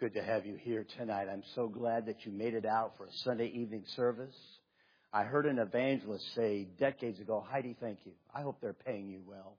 Good to have you here tonight. I'm so glad that you made it out for a Sunday evening service. I heard an evangelist say decades ago, Heidi, thank you. I hope they're paying you well.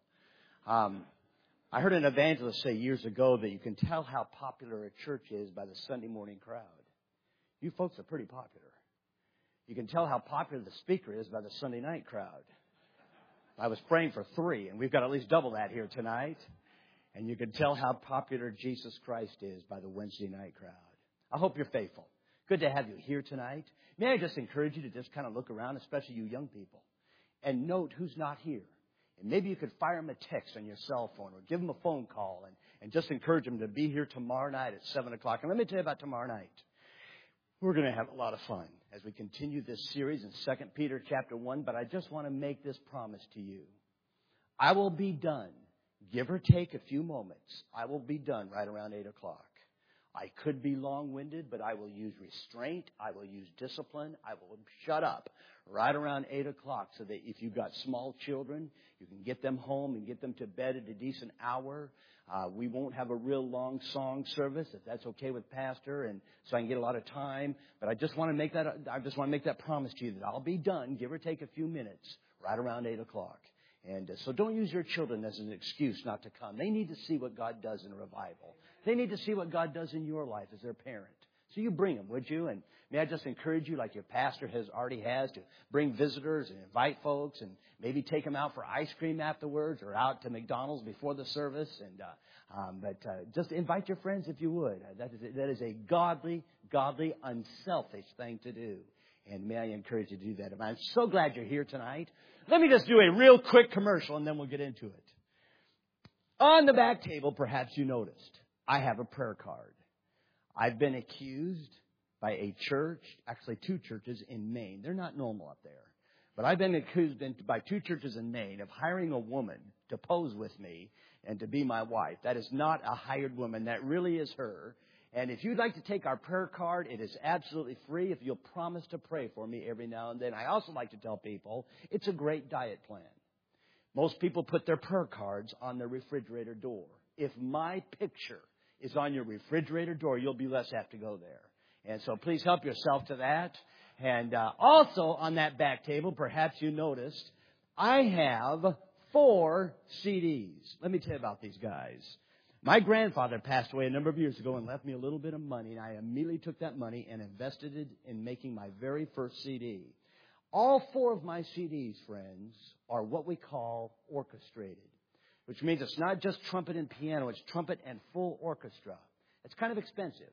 I heard an evangelist say years ago that you can tell how popular a church is by the Sunday morning crowd. You folks are pretty popular. You can tell how popular the speaker is by the Sunday night crowd. I was praying for 3, and we've got at least double that here tonight. And you can tell how popular Jesus Christ is by the Wednesday night crowd. I hope you're faithful. Good to have you here tonight. May I just encourage you to just kind of look around, especially you young people, and note who's not here. And maybe you could fire them a text on your cell phone or give them a phone call and just encourage them to be here tomorrow night at 7 o'clock. And let me tell you about tomorrow night. We're going to have a lot of fun as we continue this series in 2 Peter chapter 1. But I just want to make this promise to you. I will be done. Give or take a few moments, I will be done right around 8 o'clock. I could be long-winded, but I will use restraint. I will use discipline. I will shut up right around 8 o'clock so that if you've got small children, you can get them home and get them to bed at a decent hour. We won't have a real long song service, if that's okay with Pastor, and so I can get a lot of time. But I just want to make that promise to you that I'll be done, give or take a few minutes, right around 8 o'clock. And so don't use your children as an excuse not to come. They need to see what God does in a revival. They need to see what God does in your life as their parent. So you bring them, would you? And may I just encourage you, like your pastor already has, to bring visitors and invite folks and maybe take them out for ice cream afterwards or out to McDonald's before the service. But just invite your friends if you would. That is a godly, unselfish thing to do. And may I encourage you to do that. I'm so glad you're here tonight. Let me just do a real quick commercial and then we'll get into it. On the back table, perhaps you noticed, I have a prayer card. I've been accused by a church, actually 2 churches in Maine. They're not normal up there. But I've been accused by 2 churches in Maine of hiring a woman to pose with me and to be my wife. That is not a hired woman. That really is her. And if you'd like to take our prayer card, it is absolutely free if you'll promise to pray for me every now and then. I also like to tell people it's a great diet plan. Most people put their prayer cards on their refrigerator door. If my picture is on your refrigerator door, you'll be less apt to go there. And so please help yourself to that. And also on that back table, perhaps you noticed, I have 4 CDs. Let me tell you about these guys. My grandfather passed away a number of years ago and left me a little bit of money, and I immediately took that money and invested it in making my very first CD. All 4 of my CDs, friends, are what we call orchestrated, which means it's not just trumpet and piano, it's trumpet and full orchestra. It's kind of expensive.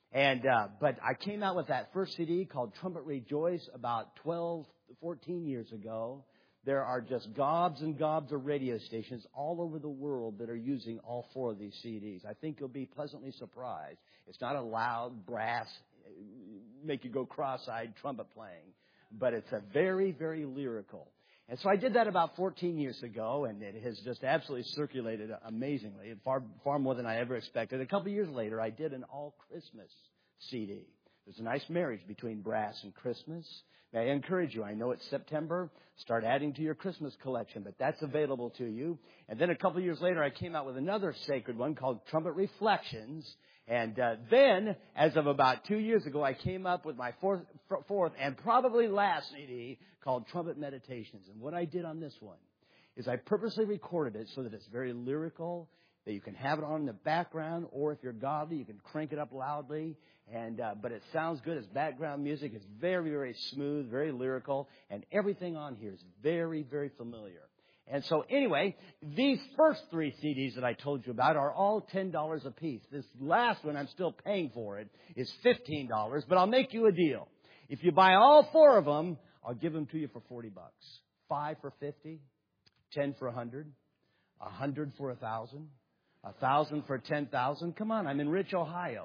But I came out with that first CD called Trumpet Rejoice about 12, 14 years ago. There are just gobs and gobs of radio stations all over the world that are using all 4 of these CDs. I think you'll be pleasantly surprised. It's not a loud, brass, make you go cross-eyed trumpet playing, but it's a very, very lyrical. And so I did that about 14 years ago, and it has just absolutely circulated amazingly, far more than I ever expected. A couple of years later, I did an all-Christmas CD. There's a nice marriage between brass and Christmas. May I encourage you, I know it's September, start adding to your Christmas collection, but that's available to you. And then a couple of years later, I came out with another sacred one called Trumpet Reflections. And then, as of about 2 years ago, I came up with my fourth and probably last CD called Trumpet Meditations. And what I did on this one is I purposely recorded it so that it's very lyrical, that you can have it on in the background, or if you're godly, you can crank it up loudly. But it sounds good as background music. It's very, very smooth, very lyrical, and everything on here is very, very familiar. And so anyway, these first 3 CDs that I told you about are all $10 a piece. This last one, I'm still paying for it, is $15, but I'll make you a deal. If you buy all 4 of them, I'll give them to you for $40. 5 for $50, 10 for $100, 100 for $1,000, 1,000 for $10,000. Come on, I'm in Rich, Ohio.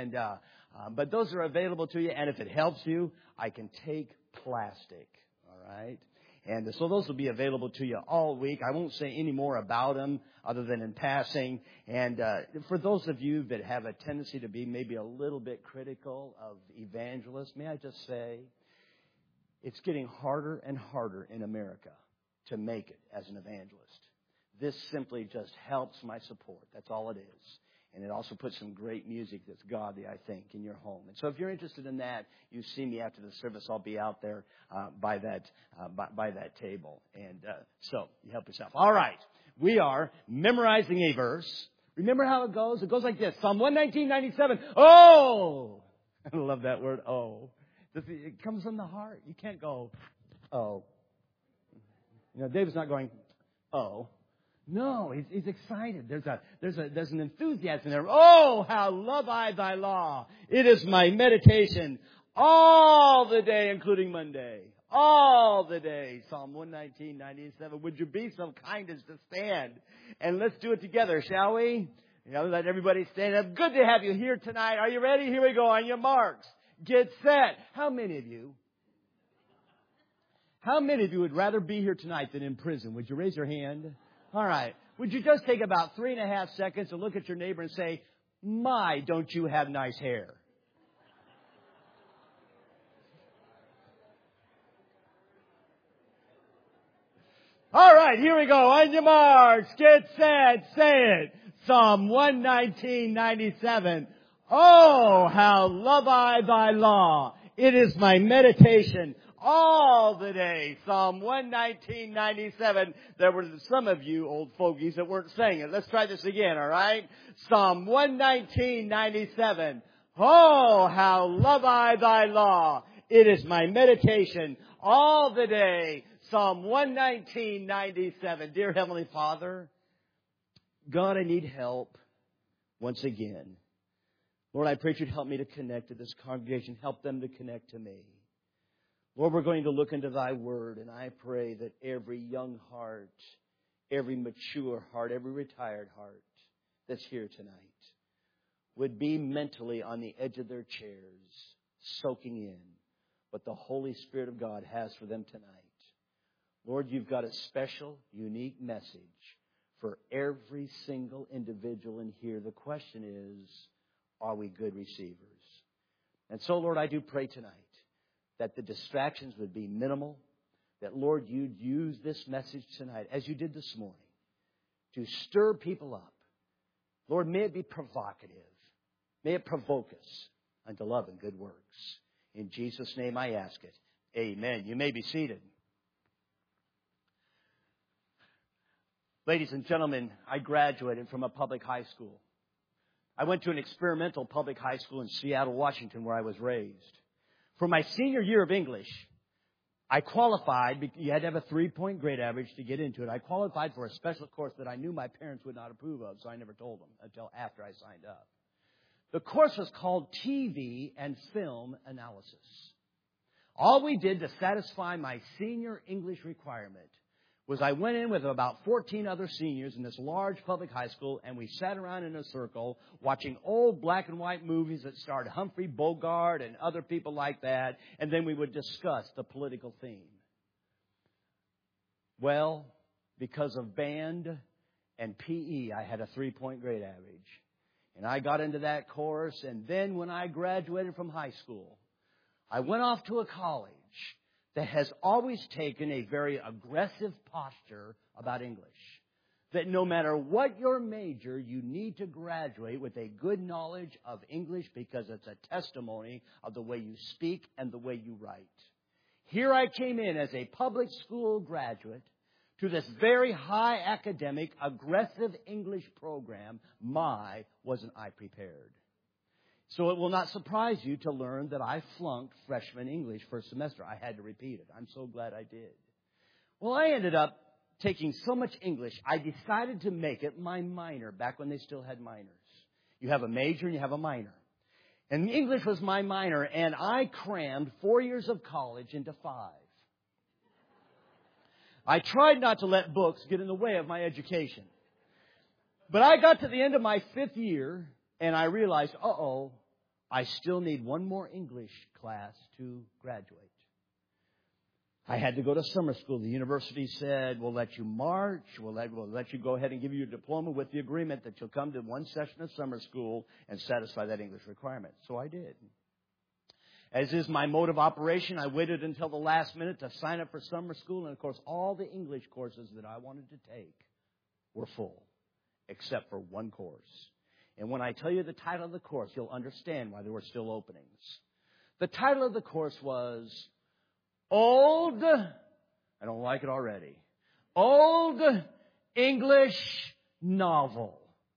But those are available to you, and if it helps you, I can take plastic, all right? And so those will be available to you all week. I won't say any more about them other than in passing. And for those of you that have a tendency to be maybe a little bit critical of evangelists, may I just say, it's getting harder and harder in America to make it as an evangelist. This simply just helps my support. That's all it is. And it also puts some great music that's godly, I think, in your home. And so if you're interested in that, you see me after the service. I'll be out there by that table. And so you help yourself. All right. We are memorizing a verse. Remember how it goes? It goes like this. Psalm 119:97. Oh! I love that word, oh. It comes from the heart. You can't go, oh. You know, David's not going, oh. No, he's excited. There's an enthusiasm there. Oh, how love I thy law. It is my meditation all the day, including Monday. All the day. Psalm 119:97. Would you be so kind as to stand? And let's do it together, shall we? Let everybody stand up. Good to have you here tonight. Are you ready? Here we go. On your marks. Get set. How many of you would rather be here tonight than in prison? Would you raise your hand? All right. Would you just take about 3.5 seconds to look at your neighbor and say, my, don't you have nice hair? All right, here we go. On your marks, get set, say it. Psalm 119:97. Oh, how love I thy law. It is my meditation all the day. Psalm 119:97. There were some of you old fogies that weren't saying it. Let's try this again, all right? Psalm 119:97. Oh, how love I thy law. It is my meditation all the day. Psalm 119:97. Dear Heavenly Father, God, I need help once again. Lord, I pray you'd help me to connect to this congregation. Help them to connect to me. Lord, we're going to look into thy word, and I pray that every young heart, every mature heart, every retired heart that's here tonight would be mentally on the edge of their chairs, soaking in what the Holy Spirit of God has for them tonight. Lord, you've got a special, unique message for every single individual in here. The question is, are we good receivers? And so, Lord, I do pray tonight that the distractions would be minimal, that, Lord, you'd use this message tonight, as you did this morning, to stir people up. Lord, may it be provocative. May it provoke us unto love and good works. In Jesus' name I ask it. Amen. You may be seated. Ladies and gentlemen, I graduated from a public high school. I went to an experimental public high school in Seattle, Washington, where I was raised. For my senior year of English, I qualified. You had to have a 3-point grade average to get into it. I qualified for a special course that I knew my parents would not approve of, so I never told them until after I signed up. The course was called TV and Film Analysis. All we did to satisfy my senior English requirement was I went in with about 14 other seniors in this large public high school, and we sat around in a circle watching old black and white movies that starred Humphrey Bogart and other people like that, and then we would discuss the political theme. Well, because of band and PE, I had a 3-point grade average. And I got into that course, and then when I graduated from high school, I went off to a college that has always taken a very aggressive posture about English. That no matter what your major, you need to graduate with a good knowledge of English because it's a testimony of the way you speak and the way you write. Here I came in as a public school graduate to this very high academic, aggressive English program. My, wasn't I prepared. So it will not surprise you to learn that I flunked freshman English first semester. I had to repeat it. I'm so glad I did. Well, I ended up taking so much English, I decided to make it my minor back when they still had minors. You have a major and you have a minor. And English was my minor, and I crammed 4 years of college into 5. I tried not to let books get in the way of my education. But I got to the end of my 5th year, and I realized, I still need one more English class to graduate. I had to go to summer school. The university said, we'll let you march. We'll let you go ahead and give you your diploma with the agreement that you'll come to one session of summer school and satisfy that English requirement. So I did. As is my mode of operation, I waited until the last minute to sign up for summer school. And, of course, all the English courses that I wanted to take were full, except for one course. And when I tell you the title of the course, you'll understand why there were still openings. The title of the course was Old, I don't like it already, Old English Novel.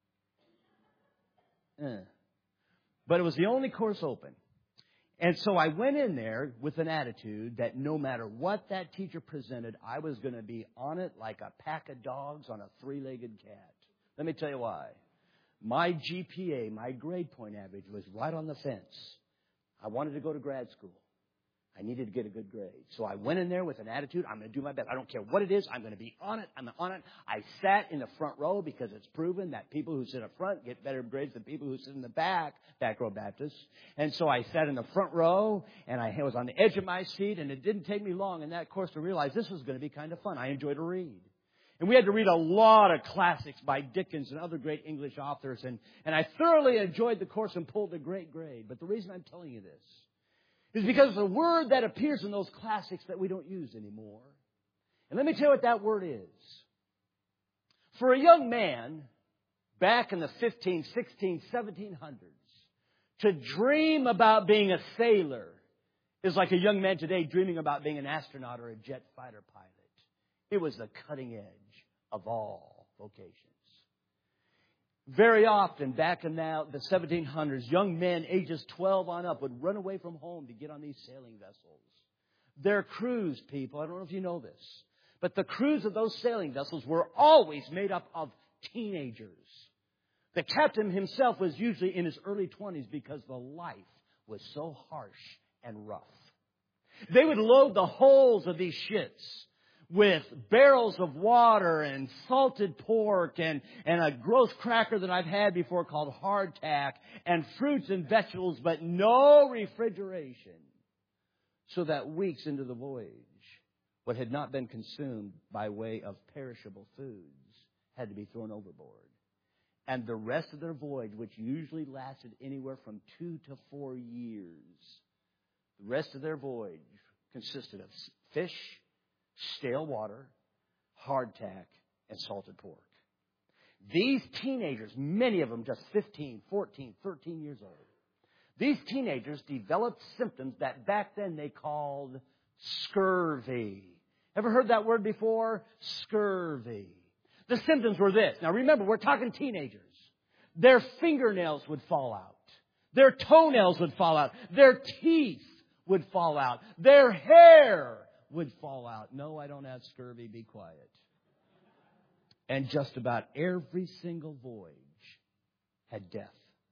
But it was the only course open. And so I went in there with an attitude that no matter what that teacher presented, I was going to be on it like a pack of dogs on a three-legged cat. Let me tell you why. My GPA, my grade point average, was right on the fence. I wanted to go to grad school. I needed to get a good grade. So I went in there with an attitude, I'm going to do my best. I don't care what it is. I'm going to be on it. I'm on it. I sat in the front row because it's proven that people who sit up front get better grades than people who sit in the back row Baptists. And so I sat in the front row, and I was on the edge of my seat, and it didn't take me long in that course to realize this was going to be kind of fun. I enjoy to read. And we had to read a lot of classics by Dickens and other great English authors. And I thoroughly enjoyed the course and pulled a great grade. But the reason I'm telling you this is because it's a word that appears in those classics that we don't use anymore. And let me tell you what that word is. For a young man back in the 15, 16, 1700s, to dream about being a sailor is like a young man today dreaming about being an astronaut or a jet fighter pilot. It was the cutting edge of all vocations. Very often, back in the 1700s, young men ages 12 on up would run away from home to get on these sailing vessels. Their crews, people, I don't know if you know this, but the crews of those sailing vessels were always made up of teenagers. The captain himself was usually in his early 20s because the life was so harsh and rough. They would load the hulls of these ships with barrels of water and salted pork and a gross cracker that I've had before called hardtack and fruits and vegetables, but no refrigeration. So that weeks into the voyage, what had not been consumed by way of perishable foods had to be thrown overboard. And the rest of their voyage, which usually lasted anywhere from 2 to 4 years, the rest of their voyage consisted of fish, stale water, hardtack, and salted pork. These teenagers, many of them just 15, 14, 13 years old, these teenagers developed symptoms that back then they called scurvy. Ever heard that word before? Scurvy. The symptoms were this. Now remember, we're talking teenagers. Their fingernails would fall out. Their toenails would fall out. Their teeth would fall out. Their hair would fall out. No, I don't have scurvy. Be quiet. And just about every single voyage had death.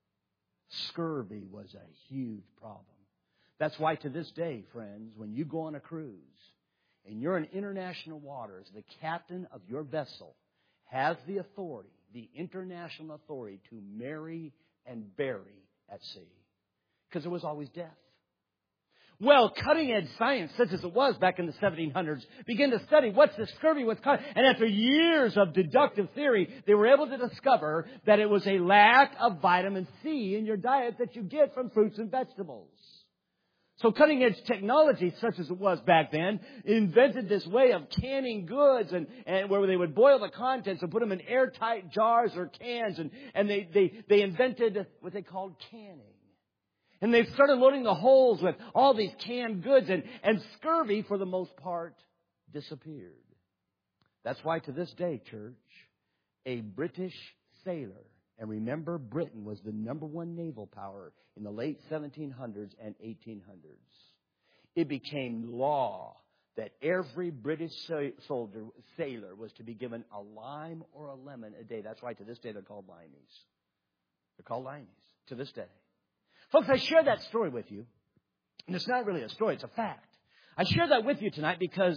Scurvy was a huge problem. That's why to this day, friends, when you go on a cruise and you're in international waters, the captain of your vessel has the authority, the international authority, to marry and bury at sea. Because there was always death. Well, cutting-edge science, such as it was back in the 1700s, began to study what's the scurvy, what's causing. And after years of deductive theory, they were able to discover that it was a lack of vitamin C in your diet that you get from fruits and vegetables. So cutting-edge technology, such as it was back then, invented this way of canning goods and where they would boil the contents and put them in airtight jars or cans. And they invented what they called canning. And they started loading the holes with all these canned goods, and scurvy, for the most part, disappeared. That's why to this day, church, a British sailor, and remember, Britain was the number one naval power in the late 1700s and 1800s. It became law that every British sailor was to be given a lime or a lemon a day. That's why to this day they're called limeys. They're called limeys to this day. Folks, I share that story with you. And it's not really a story, it's a fact. I share that with you tonight because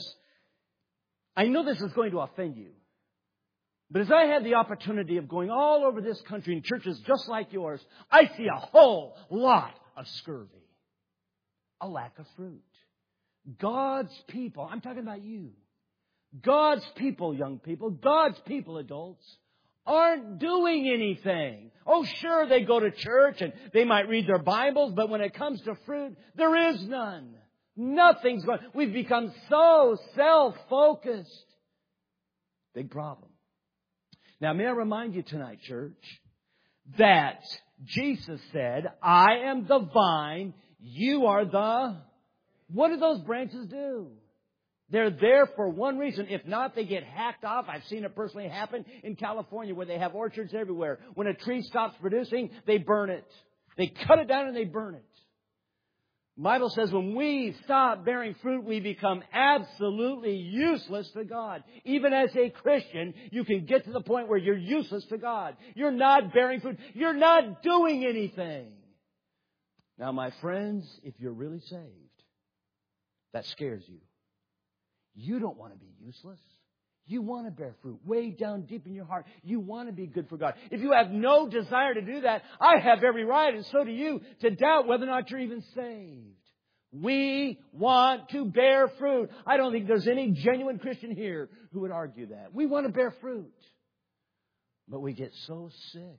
I know this is going to offend you. But as I have the opportunity of going all over this country in churches just like yours, I see a whole lot of scurvy. A lack of fruit. God's people, I'm talking about you. God's people, young people, God's people, adults, aren't doing anything. Oh, sure, they go to church and they might read their Bibles, but when it comes to fruit, there is none. Nothing's going. We've become so self-focused. Big problem. Now, may I remind you tonight, church, that Jesus said, I am the vine, you are the... What do those branches do? They're there for one reason. If not, they get hacked off. I've seen it personally happen in California where they have orchards everywhere. When a tree stops producing, they burn it. They cut it down and they burn it. The Bible says when we stop bearing fruit, we become absolutely useless to God. Even as a Christian, you can get to the point where you're useless to God. You're not bearing fruit. You're not doing anything. Now, my friends, if you're really saved, that scares you. You don't want to be useless. You want to bear fruit way down deep in your heart. You want to be good for God. If you have no desire to do that, I have every right, and so do you, to doubt whether or not you're even saved. We want to bear fruit. I don't think there's any genuine Christian here who would argue that. We want to bear fruit. But we get so sick,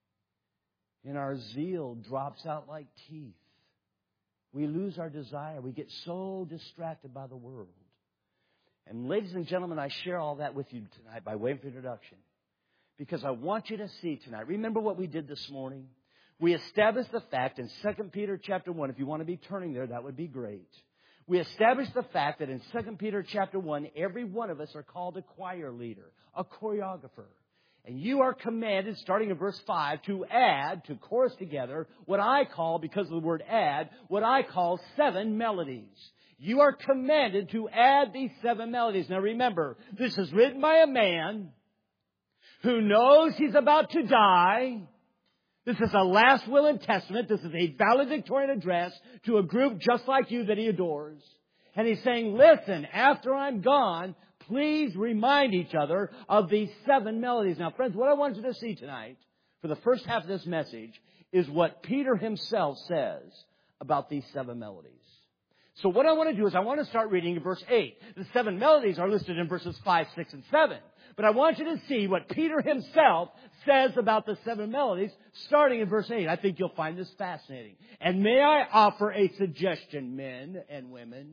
and our zeal drops out like teeth. We lose our desire. We get so distracted by the world. And ladies and gentlemen, I share all that with you tonight by way of introduction. Because I want you to see tonight. Remember what we did this morning? We established the fact in 2 Peter chapter 1. If you want to be turning there, that would be great. We established the fact that in 2 Peter chapter 1, every one of us are called a choir leader, a choreographer. And you are commanded, starting in verse 5, to add, to chorus together, what I call, because of the word add, what I call 7 melodies. You are commanded to add these 7 melodies. Now remember, this is written by a man who knows he's about to die. This is a last will and testament. This is a valedictorian address to a group just like you that he adores. And he's saying, listen, after I'm gone, please remind each other of these 7 melodies. Now, friends, what I want you to see tonight, for the first half of this message, is what Peter himself says about these 7 melodies. So what I want to do is I want to start reading in verse 8. The 7 melodies are listed in verses 5, 6, and 7. But I want you to see what Peter himself says about the 7 melodies, starting in verse 8. I think you'll find this fascinating. And may I offer a suggestion, men and women?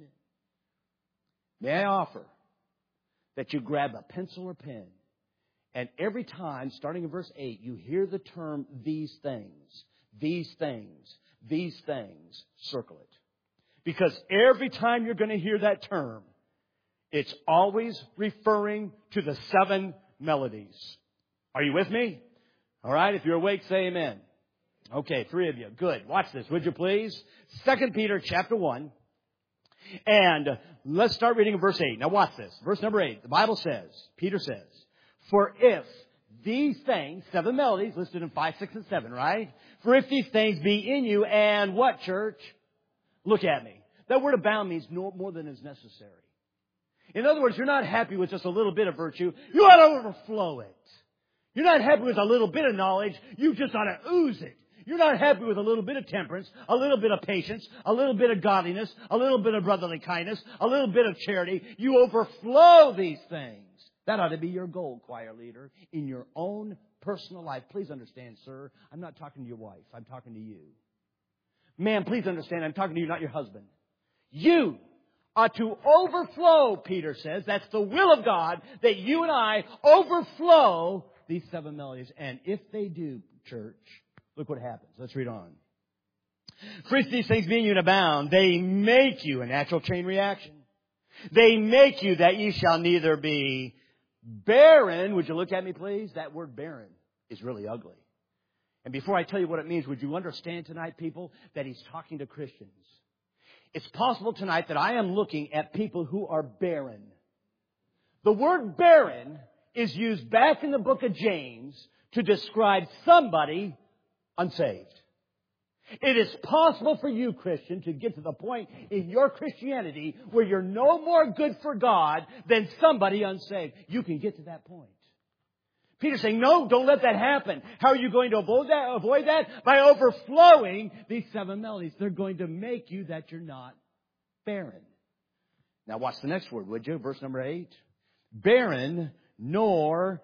May I offer that you grab a pencil or pen, and every time, starting in verse 8, you hear the term, these things, circle it. Because every time you're going to hear that term, it's always referring to the 7 melodies. Are you with me? All right, if you're awake, say amen. Okay, 3 of you. Good. Watch this, would you please? 2 Peter chapter 1. And let's start reading in verse 8. Now watch this. Verse number 8. The Bible says, Peter says, for if these things, 7 melodies listed in 5, 6, and 7, right? For if these things be in you and what, church? Look at me. That word abound means no more than is necessary. In other words, you're not happy with just a little bit of virtue. You ought to overflow it. You're not happy with a little bit of knowledge. You just ought to ooze it. You're not happy with a little bit of temperance, a little bit of patience, a little bit of godliness, a little bit of brotherly kindness, a little bit of charity. You overflow these things. That ought to be your goal, choir leader, in your own personal life. Please understand, sir, I'm not talking to your wife. I'm talking to you. Man, please understand, I'm talking to you, not your husband. You ought to overflow, Peter says. That's the will of God, that you and I overflow these 7 melodies. And if they do, church, look what happens. Let's read on. For if these things being you and abound, they make you a natural chain reaction. They make you that ye shall neither be barren. Would you look at me, please? That word barren is really ugly. And before I tell you what it means, would you understand tonight, people, that he's talking to Christians? It's possible tonight that I am looking at people who are barren. The word barren is used back in the book of James to describe somebody unsaved. It is possible for you, Christian, to get to the point in your Christianity where you're no more good for God than somebody unsaved. You can get to that point. Peter's saying, no, don't let that happen. How are you going to avoid that? By overflowing these 7 melodies. They're going to make you that you're not barren. Now watch the next word, would you? Verse number 8. Barren nor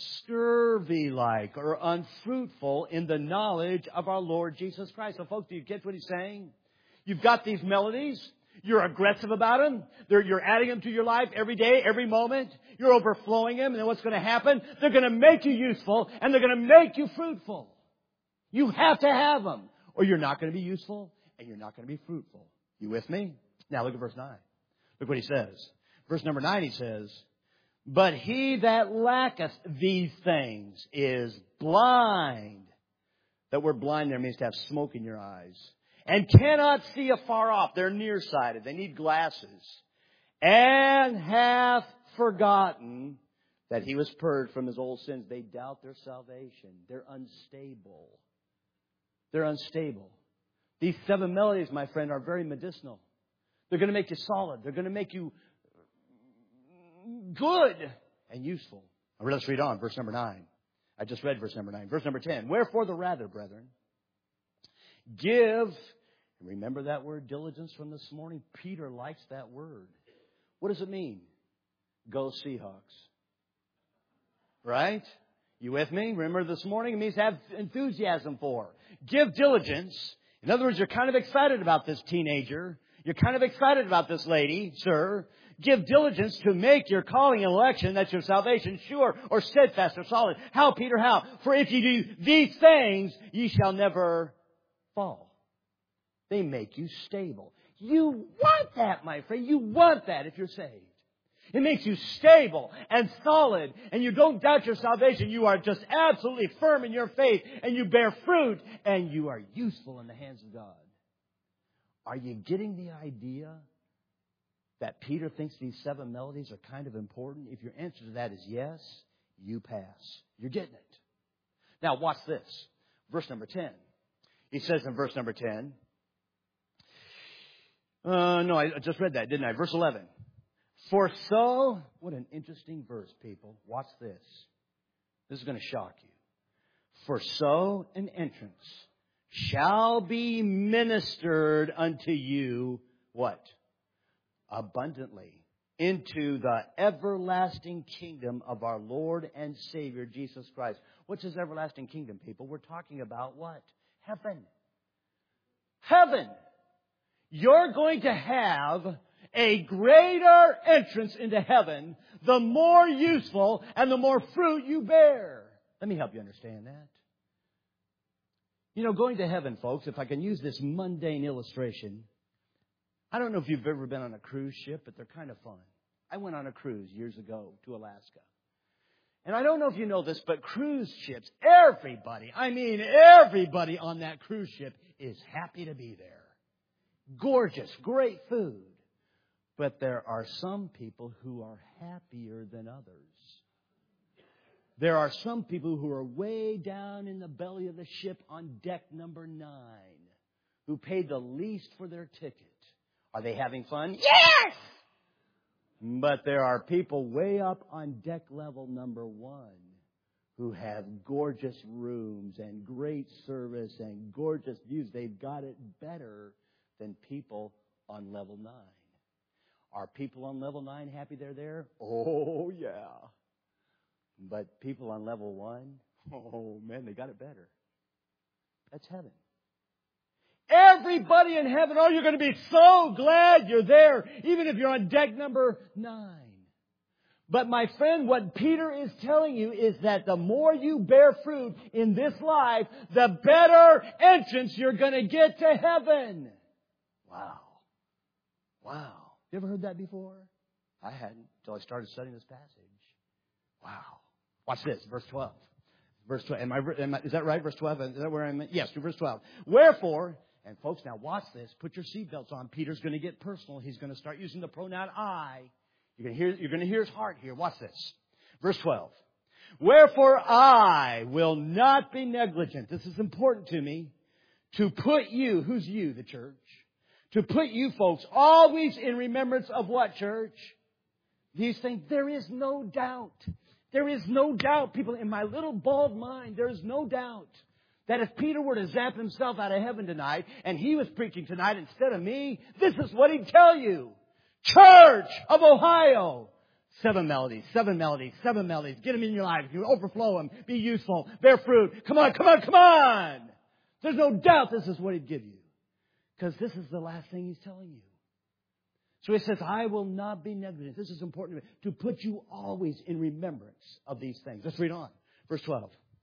scurvy-like or unfruitful in the knowledge of our Lord Jesus Christ. So folks, do you get what he's saying? You've got these melodies. You're aggressive about them. You're adding them to your life every day, every moment. You're overflowing them. And then what's going to happen? They're going to make you useful and they're going to make you fruitful. You have to have them, or you're not going to be useful and you're not going to be fruitful. You with me? Now look at verse 9. Look what he says. Verse number 9 he says, but he that lacketh these things is blind. That word blind there means to have smoke in your eyes. And cannot see afar off. They're nearsighted. They need glasses. And hath forgotten that he was purged from his old sins. They doubt their salvation. They're unstable. They're unstable. These 7 melodies, my friend, are very medicinal. They're going to make you solid. They're going to make you good and useful. Let's read on. Verse number 9. I just read verse number 9. Verse number 10. Wherefore the rather, brethren, give, remember that word diligence from this morning? Peter likes that word. What does it mean? Go Seahawks. Right? You with me? Remember this morning? It means have enthusiasm for. Give diligence. In other words, you're kind of excited about this teenager. You're kind of excited about this lady, sir. Give diligence to make your calling and election, that's your salvation, sure or steadfast or solid. How, Peter? How? For if you do these things, ye shall never fall. They make you stable. You want that, my friend. You want that if you're saved. It makes you stable and solid, and you don't doubt your salvation. You are just absolutely firm in your faith, and you bear fruit, and you are useful in the hands of God. Are you getting the idea that Peter thinks these 7 melodies are kind of important? If your answer to that is yes, you pass. You're getting it. Now, watch this. Verse number 10. He says in verse number 10. No, I just read that, didn't I? Verse 11. For so, what an interesting verse, people. Watch this. This is going to shock you. For so an entrance shall be ministered unto you, what? Abundantly, into the everlasting kingdom of our Lord and Savior, Jesus Christ. What's His everlasting kingdom, people? We're talking about what? Heaven. Heaven. You're going to have a greater entrance into heaven the more useful and the more fruit you bear. Let me help you understand that. You know, going to heaven, folks, if I can use this mundane illustration, I don't know if you've ever been on a cruise ship, but they're kind of fun. I went on a cruise years ago to Alaska. And I don't know if you know this, but cruise ships, everybody on that cruise ship is happy to be there. Gorgeous, great food. But there are some people who are happier than others. There are some people who are way down in the belly of the ship on deck number 9 who paid the least for their ticket. Are they having fun? Yes! But there are people way up on deck level number 1 who have gorgeous rooms and great service and gorgeous views. They've got it better than people on level 9. Are people on level 9 happy they're there? Oh, yeah. But people on level 1, oh, man, they got it better. That's heaven. Everybody in heaven, oh, you're going to be so glad you're there, even if you're on deck number 9. But my friend, what Peter is telling you is that the more you bear fruit in this life, the better entrance you're going to get to heaven. Wow. Wow. You ever heard that before? I hadn't until I started studying this passage. Wow. Watch this, verse 12. Verse 12. Is that right? Verse 12? Is that where I'm at? Yes, verse 12. Wherefore, and folks, now watch this. Put your seatbelts on. Peter's going to get personal. He's going to start using the pronoun I. You're going to hear his heart here. Watch this. Verse 12. Wherefore I will not be negligent. This is important to me. To put you, who's you, the church? To put you folks always in remembrance of what, church? These things. There is no doubt. There is no doubt, people, in my little bald mind, there is no doubt that if Peter were to zap himself out of heaven tonight and he was preaching tonight instead of me, this is what he'd tell you. Church of Ohio. 7 melodies, 7 melodies, 7 melodies. Get them in your life. You overflow them. Be useful. Bear fruit. Come on, come on, come on. There's no doubt this is what he'd give you. Because this is the last thing he's telling you. So he says, I will not be negligent. This is important to put you always in remembrance of these things. Let's read on. Verse 12.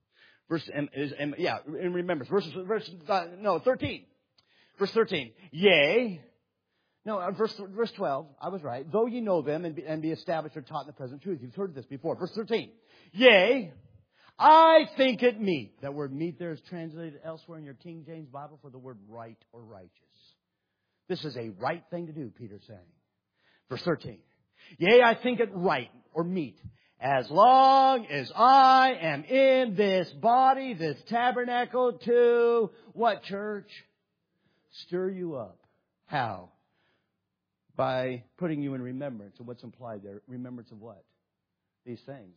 And remember, 13. Verse 13. Yea. No, verse 12. I was right. Though you know them and be established or taught in the present truth. You've heard this before. Verse 13. Yea, I think it meet. That word meet there is translated elsewhere in your King James Bible for the word right or righteous. This is a right thing to do, Peter's saying. Verse 13. Yea, I think it right or meet. As long as I am in this body, this tabernacle, to what, church? Stir you up. How? By putting you in remembrance of what's implied there. Remembrance of what? These things.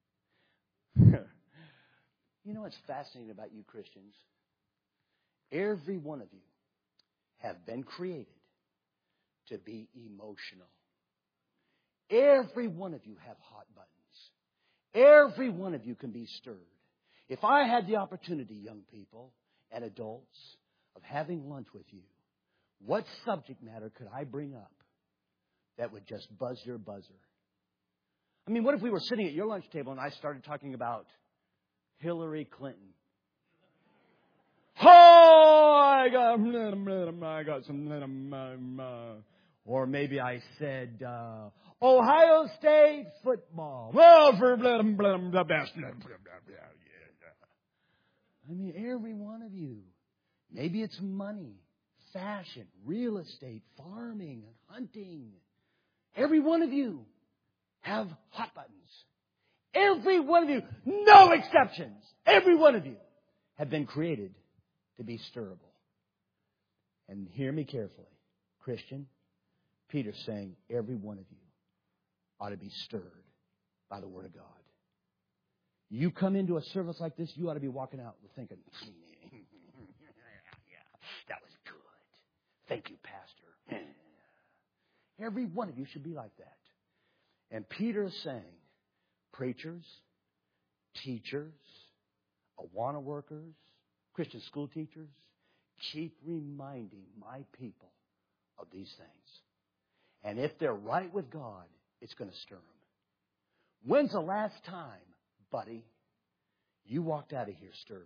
You know what's fascinating about you Christians? Every one of you have been created to be emotional. Every one of you have hot buttons. Every one of you can be stirred. If I had the opportunity, young people and adults, of having lunch with you, what subject matter could I bring up that would just buzz your buzzer? I mean, what if we were sitting at your lunch table and I started talking about Hillary Clinton? Oh, I got some... Or maybe I said, Ohio State football. Well, for the best. I mean, every one of you. Maybe it's money, fashion, real estate, farming, hunting. Every one of you have hot buttons. Every one of you, no exceptions. Every one of you have been created to be stirrable. And hear me carefully, Christian. Peter's saying every one of you ought to be stirred by the Word of God. You come into a service like this, you ought to be walking out thinking, yeah, that was good. Thank you, Pastor. Every one of you should be like that. And Peter is saying, preachers, teachers, Awana workers, Christian school teachers, keep reminding my people of these things. And if they're right with God, it's going to stir them. When's the last time, buddy, you walked out of here stirred?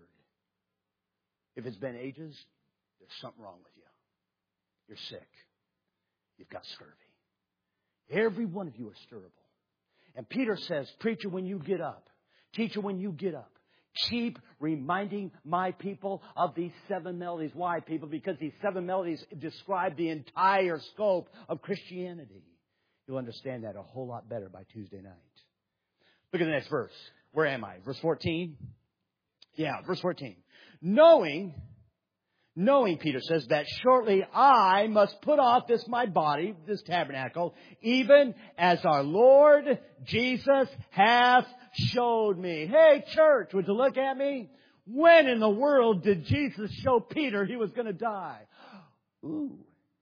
If it's been ages, there's something wrong with you. You're sick. You've got scurvy. Every one of you are stirrable. And Peter says, preacher, when you get up, teacher, when you get up, keep reminding my people of these 7 melodies. Why, people? Because these 7 melodies describe the entire scope of Christianity. You'll understand that a whole lot better by Tuesday night. Look at the next verse. Where am I? Verse 14? Yeah, verse 14. Knowing, Peter says, that shortly I must put off this my body, this tabernacle, even as our Lord Jesus hath showed me. Hey, church, would you look at me? When in the world did Jesus show Peter he was going to die? Ooh.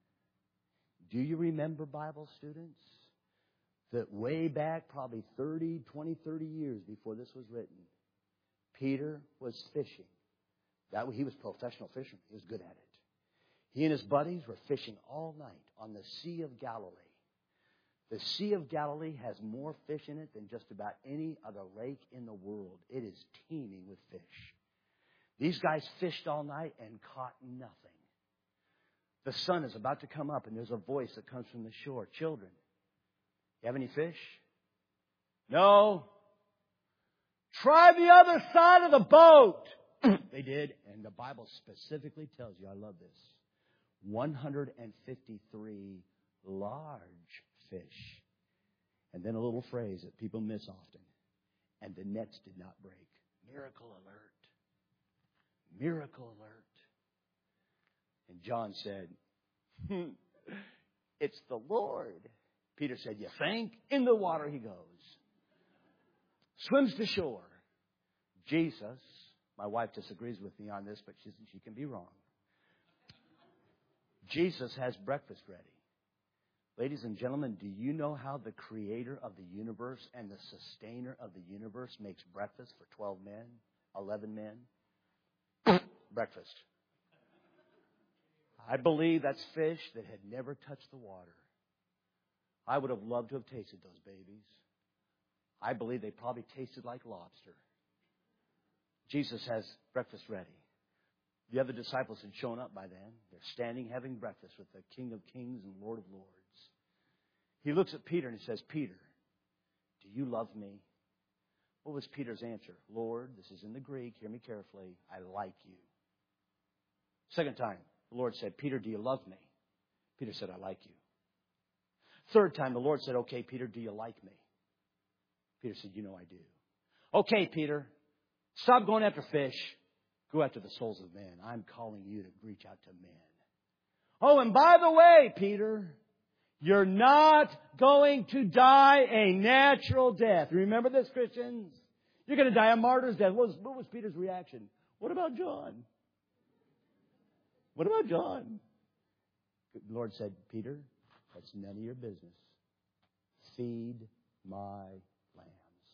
Do you remember, Bible students, that way back, probably 30 years before this was written, Peter was fishing. He was a professional fisherman. He was good at it. He and his buddies were fishing all night on the Sea of Galilee. The Sea of Galilee has more fish in it than just about any other lake in the world. It is teeming with fish. These guys fished all night and caught nothing. The sun is about to come up and there's a voice that comes from the shore. Children, you have any fish? No. Try the other side of the boat. They did, and the Bible specifically tells you, I love this, 153 large fish. And then a little phrase that people miss often. And the nets did not break. Miracle alert. Miracle alert. And John said, it's the Lord. Peter said, you think? In the water he goes. Swims to shore. Jesus, my wife disagrees with me on this, but she can be wrong. Jesus has breakfast ready. Ladies and gentlemen, do you know how the creator of the universe and the sustainer of the universe makes breakfast for 12 men, 11 men? Breakfast. I believe that's fish that had never touched the water. I would have loved to have tasted those babies. I believe they probably tasted like lobster. Jesus has breakfast ready. The other disciples had shown up by then. They're standing having breakfast with the King of Kings and Lord of Lords. He looks at Peter and he says, Peter, do you love me? What was Peter's answer? Lord, this is in the Greek. Hear me carefully. I like you. Second time, the Lord said, Peter, do you love me? Peter said, I like you. Third time, the Lord said, okay, Peter, do you like me? Peter said, you know I do. Okay, Peter, stop going after fish. Go after the souls of men. I'm calling you to reach out to men. Oh, and by the way, Peter, you're not going to die a natural death. Remember this, Christians? You're going to die a martyr's death. What was Peter's reaction? What about John? What about John? The Lord said, Peter, that's none of your business. Feed my lambs.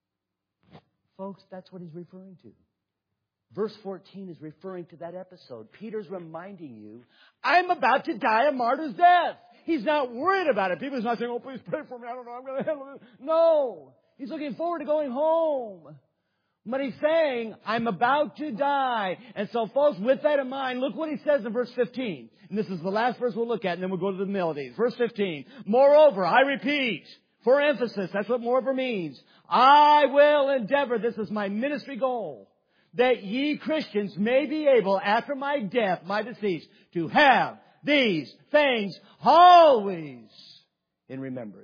Folks, that's what he's referring to. Verse 14 is referring to that episode. Peter's reminding you, I'm about to die a martyr's death. He's not worried about it. People's not saying, oh, please pray for me. I don't know. I'm going to handle this. No. He's looking forward to going home. But he's saying, I'm about to die. And so, folks, with that in mind, look what he says in verse 15. And this is the last verse we'll look at, and then we'll go to the melodies. Verse 15. Moreover, I repeat, for emphasis, that's what moreover means. I will endeavor, this is my ministry goal, that ye Christians may be able, after my death, my decease, to have these things always in remembrance.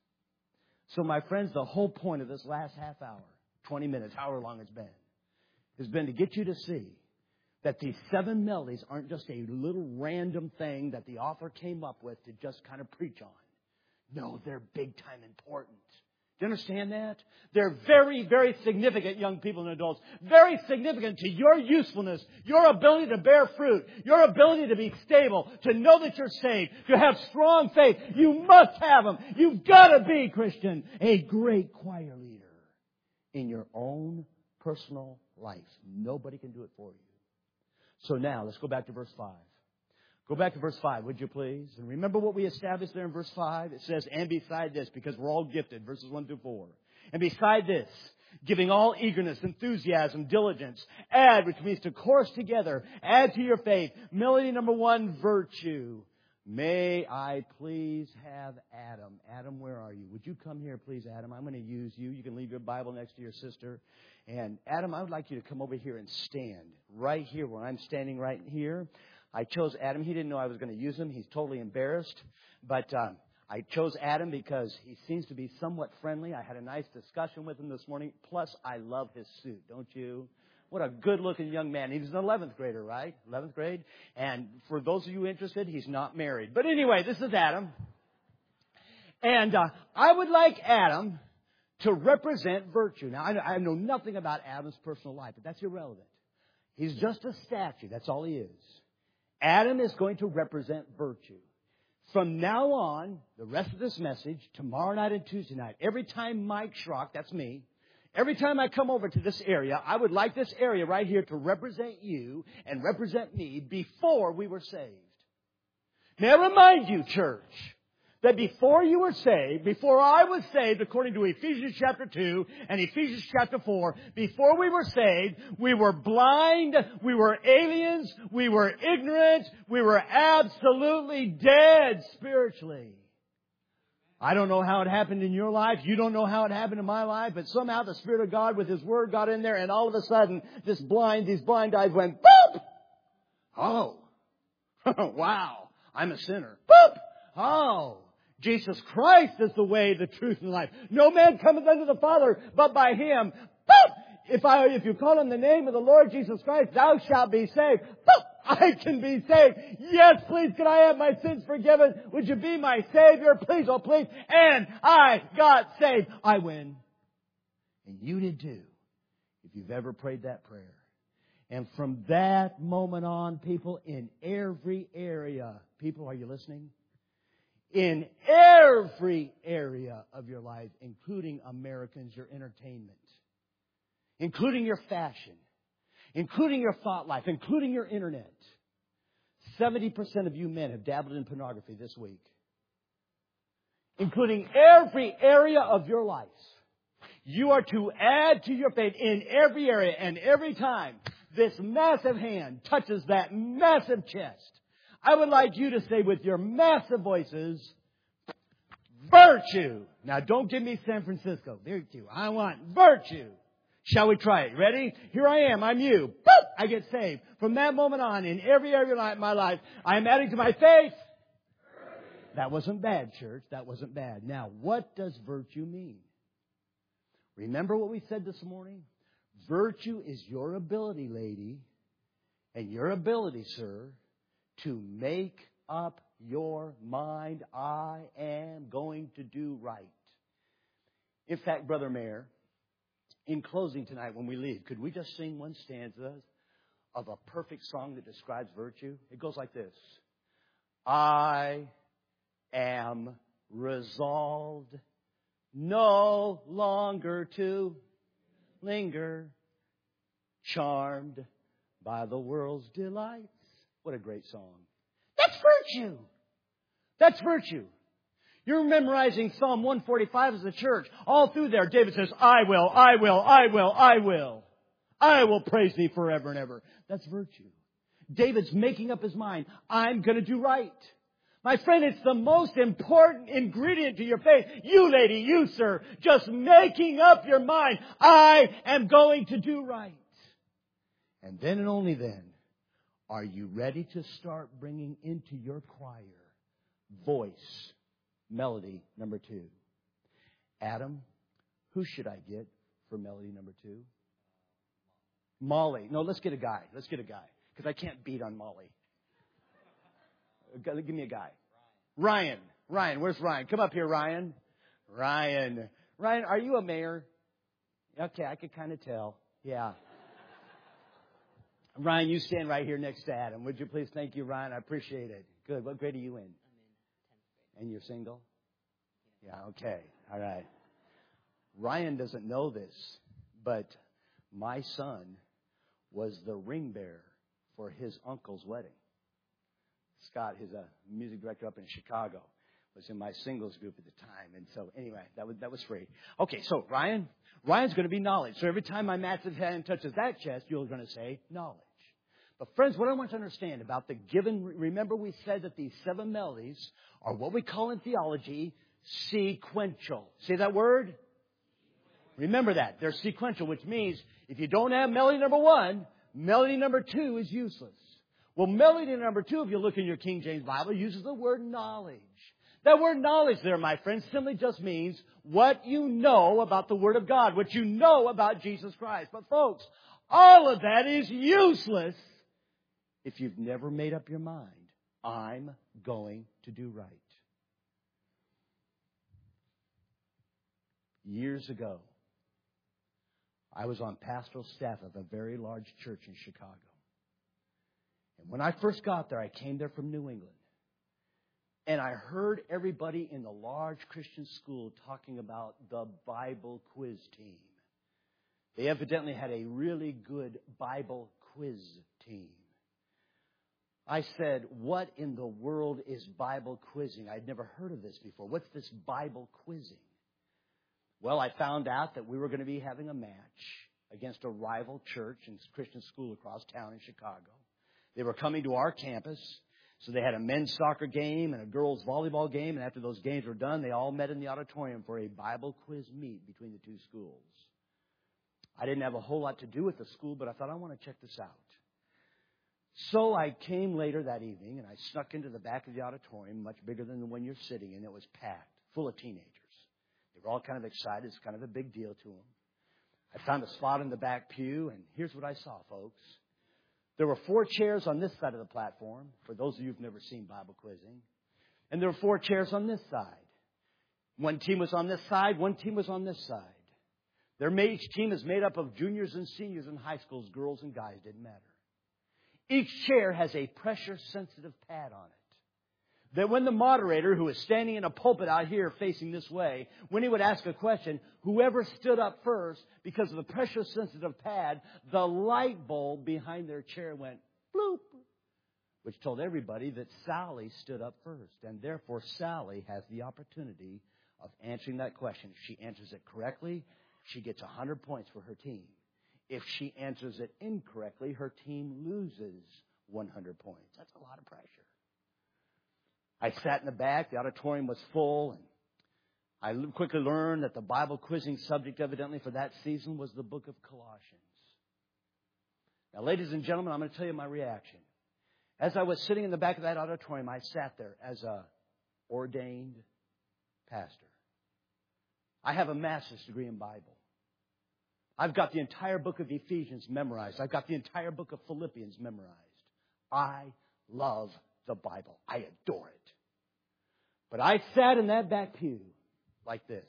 So, my friends, the whole point of this last half hour, 20 minutes, however long it's been, has been to get you to see that these 7 melodies aren't just a little random thing that the author came up with to just kind of preach on. No, they're big time important. Do you understand that? They're very, very significant, young people and adults. Very significant to your usefulness, your ability to bear fruit, your ability to be stable, to know that you're saved, to have strong faith. You must have them. You've got to be, Christian, a great choir leader in your own personal life. Nobody can do it for you. So now, let's go back to verse 5. Go back to verse 5, would you please? And remember what we established there in verse 5? It says, and beside this, because we're all gifted, verses 1 through 4. And beside this, giving all eagerness, enthusiasm, diligence, add, which means to course together, add to your faith. Melody number 1, virtue. May I please have Adam. Adam, where are you? Would you come here, please, Adam? I'm going to use you. You can leave your Bible next to your sister. And Adam, I would like you to come over here and stand right here where I'm standing right here. I chose Adam. He didn't know I was going to use him. He's totally embarrassed. But I chose Adam because he seems to be somewhat friendly. I had a nice discussion with him this morning. Plus, I love his suit, don't you? What a good-looking young man. He's an 11th grader, right? 11th grade. And for those of you interested, he's not married. But anyway, this is Adam. And I would like Adam to represent virtue. Now, I know nothing about Adam's personal life, but that's irrelevant. He's just a statue. That's all he is. Adam is going to represent virtue. From now on, the rest of this message, tomorrow night and Tuesday night, every time Mike Schrock, that's me, every time I come over to this area, I would like this area right here to represent you and represent me before we were saved. May I remind you, church, that before you were saved, before I was saved, according to Ephesians chapter 2 and Ephesians chapter 4, before we were saved, we were blind, we were aliens, we were ignorant, we were absolutely dead spiritually. I don't know how it happened in your life. You don't know how it happened in my life, but somehow the Spirit of God with His Word got in there, and all of a sudden, these blind eyes went, boop! Oh. Wow. I'm a sinner. Boop! Oh. Jesus Christ is the way, the truth, and the life. No man cometh unto the Father but by Him. Boop! If you call on the name of the Lord Jesus Christ, thou shalt be saved. Boop! I can be saved. Yes, please, can I have my sins forgiven? Would you be my Savior? Please, oh please. And I got saved. I win. And you did too, if you've ever prayed that prayer. And from that moment on, people, in every area, people, are you listening? In every area of your life, including Americans, your entertainment, including your fashion, including your thought life, including your internet. 70% of you men have dabbled in pornography this week. Including every area of your life. You are to add to your faith in every area and every time this massive hand touches that massive chest. I would like you to say with your massive voices, virtue. Now don't give me San Francisco. Virtue. I want virtue. Shall we try it? Ready? Here I am. I'm you. Boop! I get saved. From that moment on, in every area of my life, I am adding to my faith. That wasn't bad, church. That wasn't bad. Now, what does virtue mean? Remember what we said this morning? Virtue is your ability, lady, and your ability, sir, to make up your mind. I am going to do right. In fact, Brother Mayor, in closing tonight when we leave, could we just sing one stanza of a perfect song that describes virtue? It goes like this. I am resolved no longer to linger, charmed by the world's delights. What a great song. That's virtue. That's virtue. You're memorizing Psalm 145 as a church. All through there, David says, I will, I will, I will, I will. I will praise thee forever and ever. That's virtue. David's making up his mind. I'm going to do right. My friend, it's the most important ingredient to your faith. You lady, you sir, just making up your mind. I am going to do right. And then and only then are you ready to start bringing into your choir voice, melody number 2. Adam, who should I get for melody number 2? Molly. No, let's get a guy. Let's get a guy. Because I can't beat on Molly. Give me a guy. Ryan. Ryan, where's Ryan? Come up here, Ryan. Ryan, are you a mayor? Okay, I could kind of tell. Yeah. Ryan, you stand right here next to Adam. Would you please? Thank you, Ryan. I appreciate it. Good. What grade are you in? I'm in 10th grade. And you're single? Yeah, okay. All right. Ryan doesn't know this, but my son was the ring bearer for his uncle's wedding. Scott, who's a music director up in Chicago, was in my singles group at the time. And so, anyway, that was free. Okay, so Ryan's going to be knowledge. So every time my massive hand touches that chest, you're going to say knowledge. But friends, what I want to understand about the given, remember we said that these 7 melodies are what we call in theology sequential. Say that word? Remember that. They're sequential, which means if you don't have melody number 1, melody number 2 is useless. Well, melody number 2, if you look in your King James Bible, uses the word knowledge. That word knowledge there, my friends, simply just means what you know about the Word of God, what you know about Jesus Christ. But folks, all of that is useless if you've never made up your mind. I'm going to do right. Years ago, I was on pastoral staff of a very large church in Chicago. And when I first got there, I came there from New England. And I heard everybody in the large Christian school talking about the Bible quiz team. They evidently had a really good Bible quiz team. I said, what in the world is Bible quizzing? I'd never heard of this before. What's this Bible quizzing? Well, I found out that we were going to be having a match against a rival church and Christian school across town in Chicago. They were coming to our campus, so they had a men's soccer game and a girls' volleyball game, and after those games were done, they all met in the auditorium for a Bible quiz meet between the two schools. I didn't have a whole lot to do with the school, but I thought, I want to check this out. So I came later that evening, and I snuck into the back of the auditorium, much bigger than the one you're sitting in. It was packed, full of teenagers. They were all kind of excited. It's kind of a big deal to them. I found a spot in the back pew, and here's what I saw, folks. There were 4 chairs on this side of the platform, for those of you who've never seen Bible quizzing. And there were 4 chairs on this side. One team was on this side, one team was on this side. Each team is made up of juniors and seniors in high schools, girls and guys, didn't matter. Each chair has a pressure-sensitive pad on it. That when the moderator, who is standing in a pulpit out here facing this way, when he would ask a question, whoever stood up first, because of the pressure-sensitive pad, the light bulb behind their chair went bloop, which told everybody that Sally stood up first. And therefore, Sally has the opportunity of answering that question. If she answers it correctly, she gets 100 points for her team. If she answers it incorrectly, her team loses 100 points. That's a lot of pressure. I sat in the back. The auditorium was full. And I quickly learned that the Bible quizzing subject evidently for that season was the book of Colossians. Now, ladies and gentlemen, I'm going to tell you my reaction. As I was sitting in the back of that auditorium, I sat there as a ordained pastor. I have a master's degree in Bible. I've got the entire book of Ephesians memorized. I've got the entire book of Philippians memorized. I love the Bible. I adore it. But I sat in that back pew like this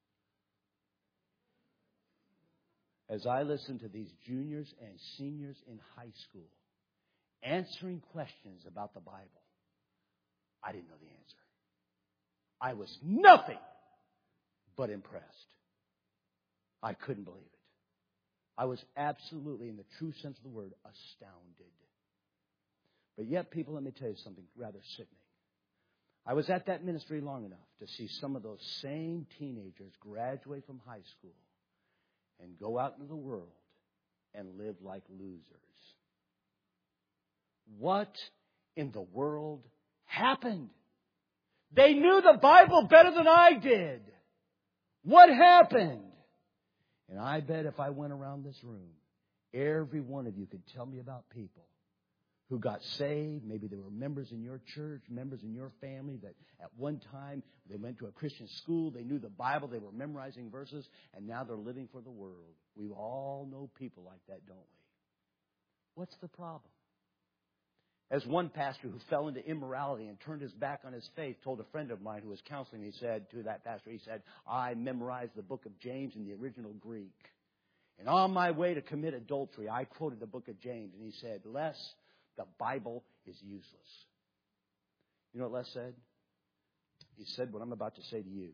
as I listened to these juniors and seniors in high school answering questions about the Bible. I didn't know the answer. I was nothing but impressed. I couldn't believe it. I was absolutely, in the true sense of the word, astounded. But yet, people, let me tell you something rather sickening. I was at that ministry long enough to see some of those same teenagers graduate from high school and go out into the world and live like losers. What in the world happened? They knew the Bible better than I did. What happened? And I bet if I went around this room, every one of you could tell me about people who got saved. Maybe they were members in your church, members in your family that at one time they went to a Christian school, they knew the Bible, they were memorizing verses, and now they're living for the world. We all know people like that, don't we? What's the problem? As one pastor who fell into immorality and turned his back on his faith told a friend of mine who was counseling, he said to that pastor, he said, I memorized the book of James in the original Greek. And on my way to commit adultery, I quoted the book of James. And he said, Les, the Bible is useless. You know what Les said? He said what I'm about to say to you.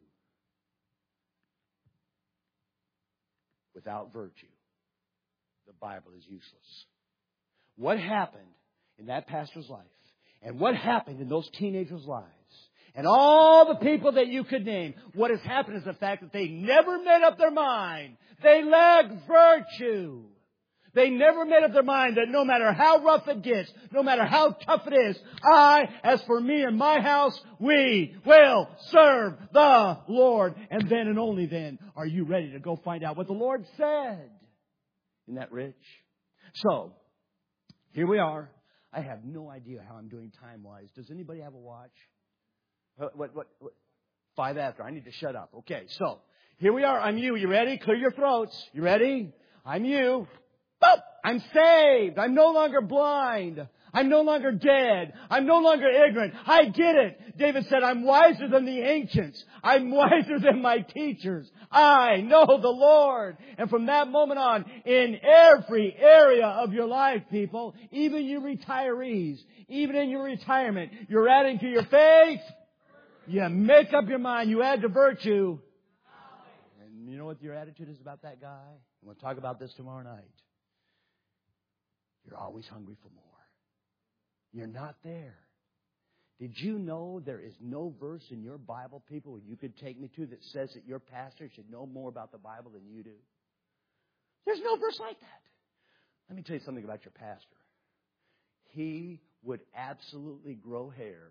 Without virtue, the Bible is useless. What happened in that pastor's life, and what happened in those teenagers' lives, and all the people that you could name, what has happened is the fact that they never made up their mind. They lacked virtue. They never made up their mind that no matter how rough it gets, no matter how tough it is, as for me and my house, we will serve the Lord. And then and only then are you ready to go find out what the Lord said. Isn't that rich? So, here we are. I have no idea how I'm doing time-wise. Does anybody have a watch? What? 5 after. I need to shut up. Okay, so here we are. I'm you. You ready? Clear your throats. You ready? I'm you. Boop! I'm saved. I'm no longer blind. I'm no longer dead. I'm no longer ignorant. I get it. David said, I'm wiser than the ancients. I'm wiser than my teachers. I know the Lord. And from that moment on, in every area of your life, people, even you retirees, even in your retirement, you're adding to your faith. You make up your mind. You add to virtue. And you know what your attitude is about that guy? We'll talk about this tomorrow night. You're always hungry for more. You're not there. Did you know there is no verse in your Bible, people, you could take me to that says that your pastor should know more about the Bible than you do? There's no verse like that. Let me tell you something about your pastor. He would absolutely grow hair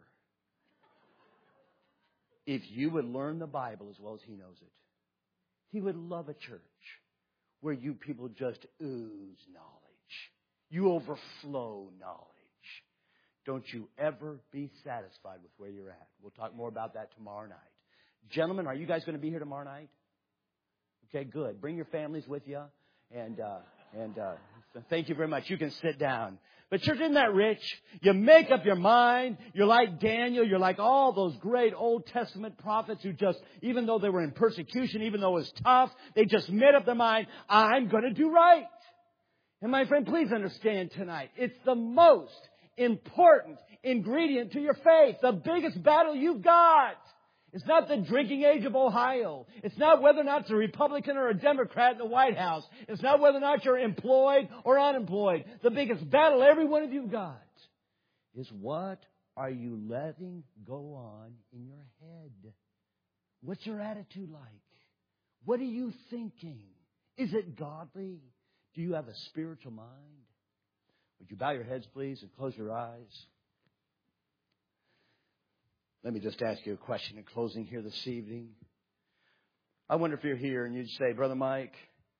if you would learn the Bible as well as he knows it. He would love a church where you people just ooze knowledge. You overflow knowledge. Don't you ever be satisfied with where you're at. We'll talk more about that tomorrow night. Gentlemen, are you guys going to be here tomorrow night? Okay, good. Bring your families with you. And thank you very much. You can sit down. But church, isn't that rich? You make up your mind. You're like Daniel. You're like all those great Old Testament prophets who just, even though they were in persecution, even though it was tough, they just made up their mind, I'm going to do right. And my friend, please understand tonight, it's the most important ingredient to your faith. The biggest battle you've got. It's not the drinking age of Ohio. It's not whether or not it's a Republican or a Democrat in the White House. It's not whether or not you're employed or unemployed. The biggest battle every one of you've got is what are you letting go on in your head? What's your attitude like? What are you thinking? Is it godly? Do you have a spiritual mind? Would you bow your heads, please, and close your eyes? Let me just ask you a question in closing here this evening. I wonder if you're here and you'd say, Brother Mike,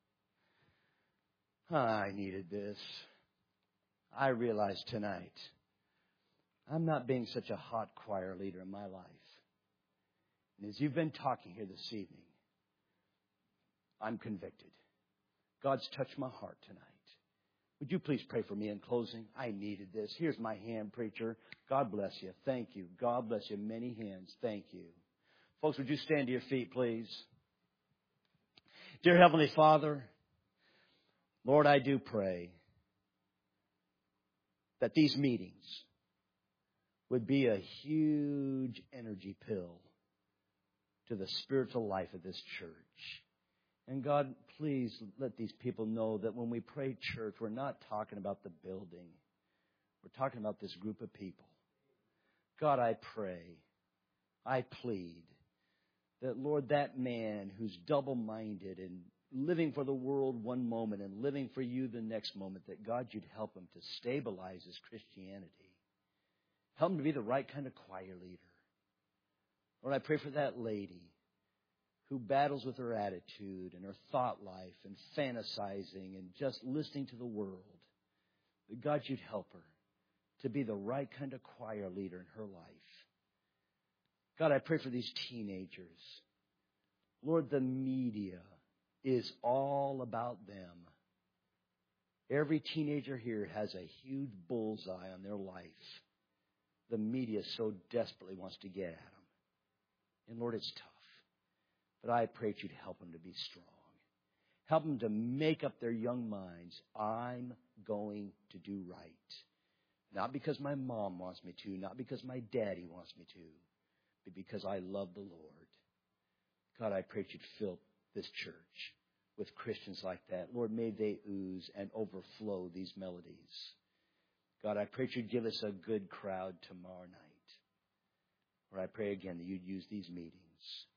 I needed this. I realized tonight I'm not being such a hot choir leader in my life. And as you've been talking here this evening, I'm convicted. God's touched my heart tonight. Would you please pray for me in closing? I needed this. Here's my hand, preacher. God bless you. Thank you. God bless you. Many hands. Thank you. Folks, would you stand to your feet, please? Dear Heavenly Father, Lord, I do pray that these meetings would be a huge energy pill to the spiritual life of this church. And God, please let these people know that when we pray church, we're not talking about the building. We're talking about this group of people. God, I pray, I plead that, Lord, that man who's double-minded and living for the world one moment and living for you the next moment, that, God, you'd help him to stabilize his Christianity. Help him to be the right kind of choir leader. Lord, I pray for that lady who battles with her attitude and her thought life and fantasizing and just listening to the world. That, God, you'd help her to be the right kind of choir leader in her life. God, I pray for these teenagers. Lord, the media is all about them. Every teenager here has a huge bullseye on their life. The media so desperately wants to get at them. And Lord, it's tough. But I pray that you'd help them to be strong. Help them to make up their young minds. I'm going to do right. Not because my mom wants me to, not because my daddy wants me to, but because I love the Lord. God, I pray that you'd fill this church with Christians like that. Lord, may they ooze and overflow these melodies. God, I pray that you'd give us a good crowd tomorrow night. Lord, I pray again that you'd use these meetings